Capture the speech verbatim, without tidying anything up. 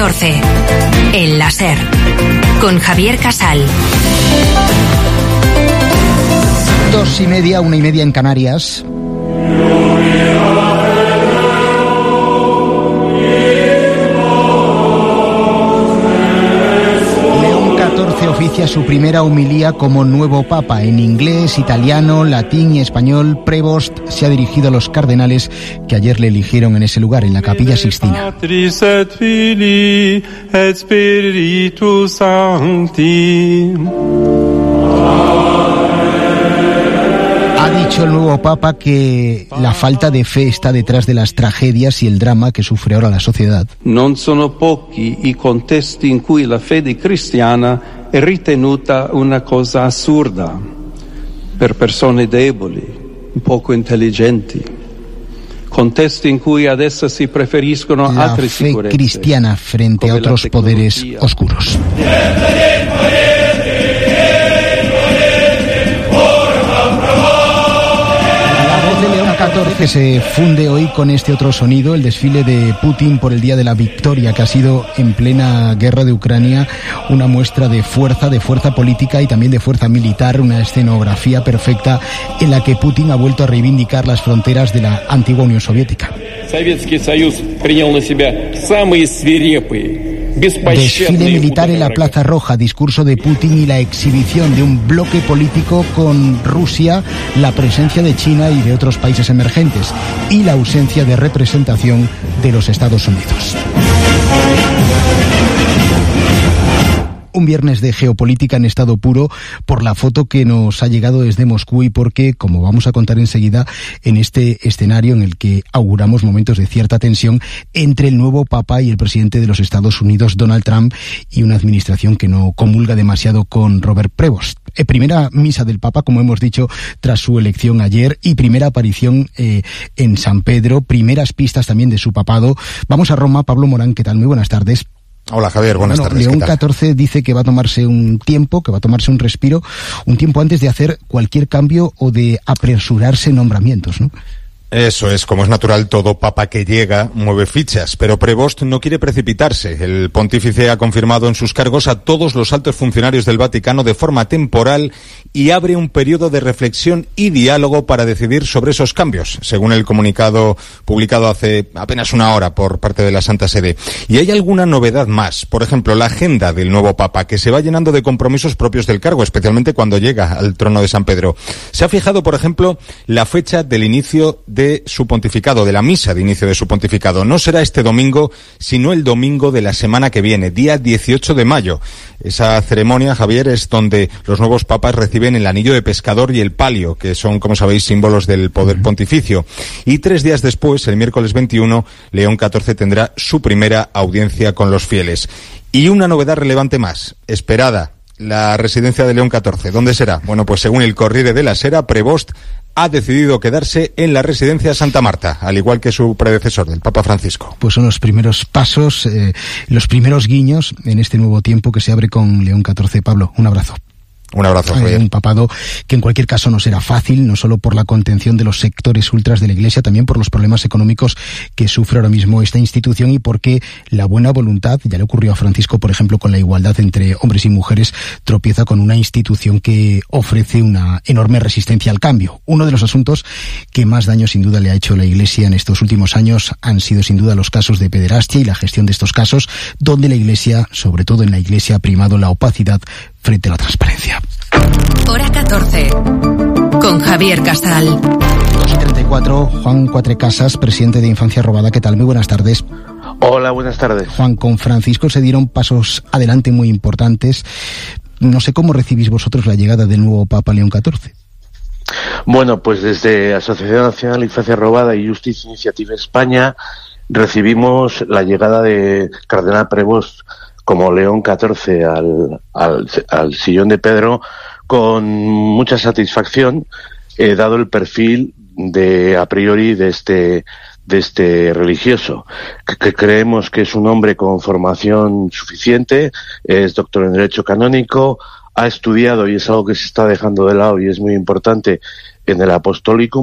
catorce. El láser. Con Javier Casal. Dos y media, una y media en Canarias. León catorce oficia su primera homilía como nuevo papa. En inglés, italiano, latín y español, Prevost se ha dirigido a los cardenales que ayer le eligieron en ese lugar, en la Capilla Sixtina. Ha dicho el nuevo Papa que la falta de fe está detrás de las tragedias y el drama que sufre ahora la sociedad. Non sono pochi i contesti in cui la fede cristiana è ritenuta una cosa assurda per persone deboli, poco intelligenti. Contesti in cui ad essa si preferiscono altre sicurezze. La fe cristiana frente a otros poderes oscuros. catorce se funde hoy con este otro sonido, el desfile de Putin por el Día de la Victoria, que ha sido en plena guerra de Ucrania una muestra de fuerza, de fuerza política y también de fuerza militar, una escenografía perfecta en la que Putin ha vuelto a reivindicar las fronteras de la antigua Unión Soviética. Desfile militar en la Plaza Roja, discurso de Putin y la exhibición de un bloque político con Rusia, la presencia de China y de otros países emergentes y la ausencia de representación de los Estados Unidos. Un viernes de geopolítica en estado puro por la foto que nos ha llegado desde Moscú y porque, como vamos a contar enseguida, en este escenario en el que auguramos momentos de cierta tensión entre el nuevo Papa y el presidente de los Estados Unidos, Donald Trump, y una administración que no comulga demasiado con Robert Prevost. Eh, primera misa del Papa, como hemos dicho, tras su elección ayer, y primera aparición eh, en San Pedro, primeras pistas también de su papado. Vamos a Roma. Pablo Morán, ¿qué tal? Muy buenas tardes. Hola Javier, buenas bueno, tardes. León catorce dice que va a tomarse un tiempo, que va a tomarse un respiro, un tiempo antes de hacer cualquier cambio o de apresurarse nombramientos, ¿no? Eso es, como es natural, todo papa que llega mueve fichas, pero Prevost no quiere precipitarse. El pontífice ha confirmado en sus cargos a todos los altos funcionarios del Vaticano de forma temporal y abre un periodo de reflexión y diálogo para decidir sobre esos cambios, según el comunicado publicado hace apenas una hora por parte de la Santa Sede. Y hay alguna novedad más, por ejemplo, la agenda del nuevo papa, que se va llenando de compromisos propios del cargo, especialmente cuando llega al trono de San Pedro. Se ha fijado, por ejemplo, la fecha del inicio de de su pontificado, de la misa de inicio de su pontificado. No será este domingo, sino el domingo de la semana que viene, día dieciocho de mayo. Esa ceremonia, Javier, es donde los nuevos papas reciben el anillo de pescador y el palio, que son, como sabéis, símbolos del poder pontificio. Y tres días después, el miércoles veintiuno, León catorce tendrá su primera audiencia con los fieles. Y una novedad relevante más, esperada, la residencia de León catorce. ¿Dónde será? Bueno, pues según el Corriere della Sera, Prevost ha decidido quedarse en la residencia Santa Marta, al igual que su predecesor, el Papa Francisco. Pues son los primeros pasos, eh, los primeros guiños en este nuevo tiempo que se abre con León catorce. Pablo, un abrazo. Un abrazo, Javier. Un papado que en cualquier caso no será fácil, no solo por la contención de los sectores ultras de la Iglesia, también por los problemas económicos que sufre ahora mismo esta institución y porque la buena voluntad, ya le ocurrió a Francisco, por ejemplo, con la igualdad entre hombres y mujeres, tropieza con una institución que ofrece una enorme resistencia al cambio. Uno de los asuntos que más daño sin duda le ha hecho la Iglesia en estos últimos años han sido sin duda los casos de pederastia y la gestión de estos casos, donde la Iglesia, sobre todo en la Iglesia, ha primado la opacidad frente a la transparencia. Hora catorce, con Javier Casal. dos y treinta y cuatro, Juan Cuatrecasas, presidente de Infancia Robada. ¿Qué tal? Muy buenas tardes. Hola, buenas tardes. Juan, con Francisco se dieron pasos adelante muy importantes. No sé cómo recibís vosotros la llegada del nuevo Papa León catorce. Bueno, pues desde Asociación Nacional Infancia Robada y Justicia Iniciativa España recibimos la llegada de Cardenal Prevost como León catorce al, al, al sillón de Pedro con mucha satisfacción, eh, dado el perfil de a priori de este de este religioso, que, que creemos que es un hombre con formación suficiente, es doctor en Derecho Canónico, ha estudiado, y es algo que se está dejando de lado y es muy importante, en el Apostólico.